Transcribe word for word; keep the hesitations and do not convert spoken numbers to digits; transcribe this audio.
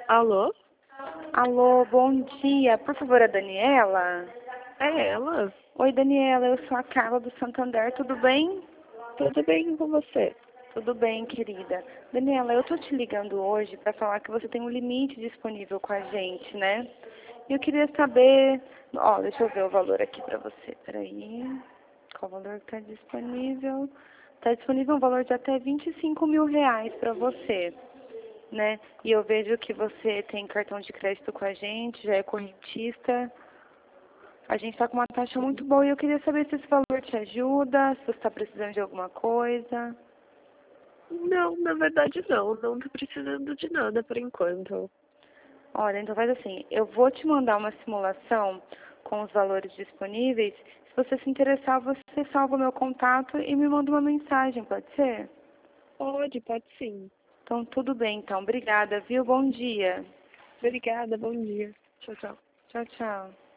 Alô? Alô, bom dia. Por favor, a Daniela? É ela? Oi, Daniela, eu sou a Carla do Santander, tudo bem? Tudo bem com você? Tudo bem, querida. Daniela, eu tô te ligando hoje para falar que você tem um limite disponível com a gente, né? E eu queria saber... Ó, deixa eu ver o valor aqui para você. Peraí. Qual valor que tá disponível? Tá disponível um valor de até vinte e cinco mil reais para você, né? E eu vejo que você tem cartão de crédito com a gente, já é correntista. A gente está com uma taxa muito boa e eu queria saber se esse valor te ajuda, se você está precisando de alguma coisa. Não, na verdade não. Não tô precisando de nada por enquanto. Olha, então faz assim, eu vou te mandar uma simulação com os valores disponíveis. Se você se interessar, você salva o meu contato e me manda uma mensagem, pode ser? Pode, pode sim. Então tudo bem, então. Obrigada, viu? Bom dia. Obrigada, bom dia. Tchau, tchau. Tchau, tchau.